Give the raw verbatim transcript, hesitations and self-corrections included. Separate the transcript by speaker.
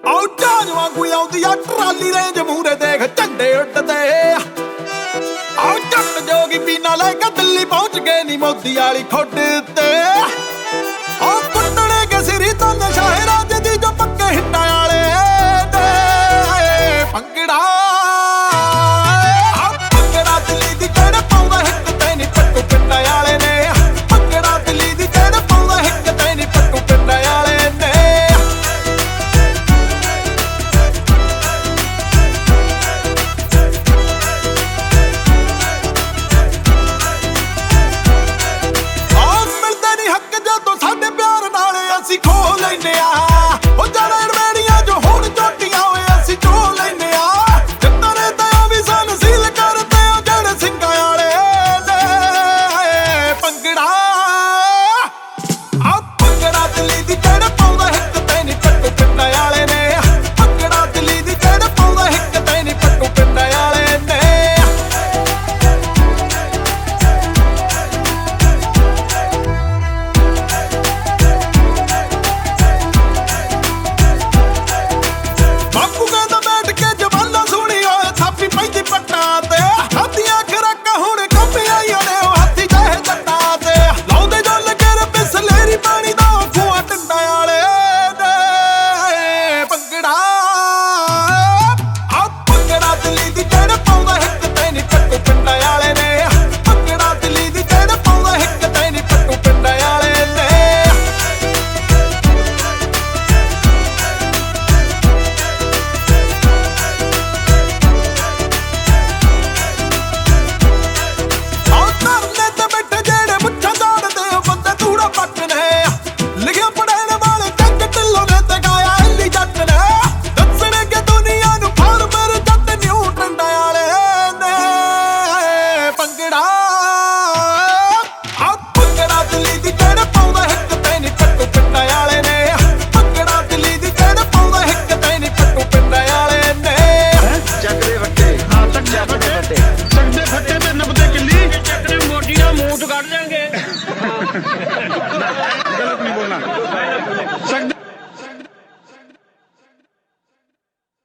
Speaker 1: ਆਉ ਜਹਾਜ਼ ਵਾਂਗੂ ਆਉਂਦੀ ਆ ਟਰਾਲੀ ਰੇਂਜ ਮੂਹਰੇ ਦੇਖ ਝੰਡੇ ਉੱਡਦੇ ਆਉ ਜੱਟ ਜੋਗੀ ਪੀਣਾ ਲੈ ਕੇ ਦਿੱਲੀ ਪਹੁੰਚ ਗਏ ਨੀ ਮੋਦੀ ਵਾਲੀ ਖੁੱਡ ਤੇ ਆਉ ਕੁੱਟਣੇ ਕੇ ਸਿਰੀ ਤੋਂ ਨਸ਼ਾਹਿਰਾਂ